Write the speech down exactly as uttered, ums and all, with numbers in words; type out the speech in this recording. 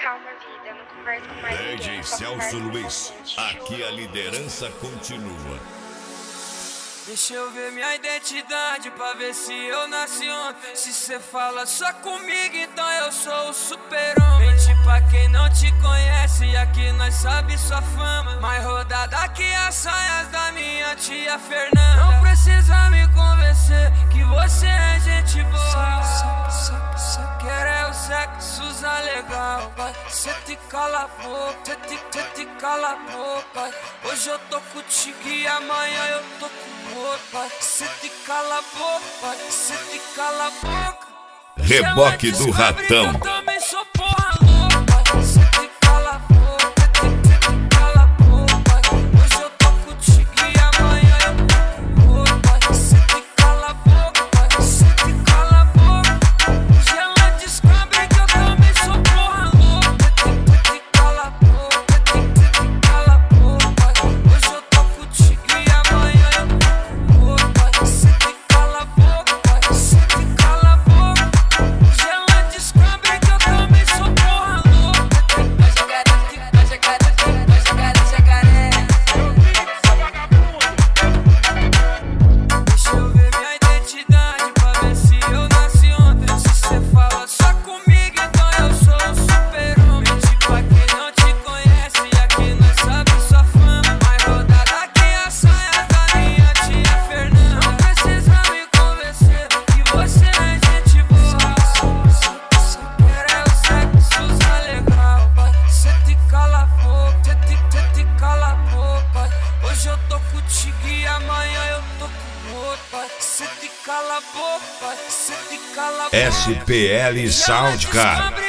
Calma, vida, eu não converso com mais ninguém. D J Celso Luiz, aqui a liderança continua. Deixa eu ver minha identidade pra ver se eu nasci ontem. Se cê fala só comigo, então eu sou o super-homem. Mente pra quem não te conhece, aqui nós sabe sua fama. Mais rodada que as saias da minha tia Fernanda. Não precisa me convencer que você é gente boa. Quero é o sexo usar legal, vai. Cê te cala a boca, cê te, cê te cala a boca. Hoje eu tô contigo e amanhã eu tô com outro, vai. Cê te cala a boca, vai. Cê te cala a boca. Reboque do Ratão. Eu também sou porra louca, vai. Cê te cala a boca, cê te cala a boca. Hoje eu tô contigo e amanhã eu tô com outro, vai. Cê te cala a boca, vai. Cê te cala a boca. Hoje ela descobre que eu também sou porra louca. Cê te cala a boca, cê te cala a boca. Hoje eu tô contigo e amanhã eu tô com outro, vai. Cê te cala a boca, vai. Cê te cala a boca. Hoje ela descobre que eu também sou porra louca. Vai jacaré, vai jacaré, vai jacaré, jacaré. Deixa eu ver minha identidade pra ver se eu nasci ontem. Se cê fala só comigo, então eu sou o super-homem. Mente pra quem não te conhece, aqui nós sabe sua fama. Mais rodada que as saias da minha tia Fernanda. Não precisa me convencer que você é gente boa. Quero é o sexo usar legal, vai. Cê te cala a boca, cê te, cê te cala a boca, vai. Hoje eu tô contigo e amanhã eu tô com outro, vai. Cê te cala a boca, vai. Cê te cala a boca. S P L Soundcard.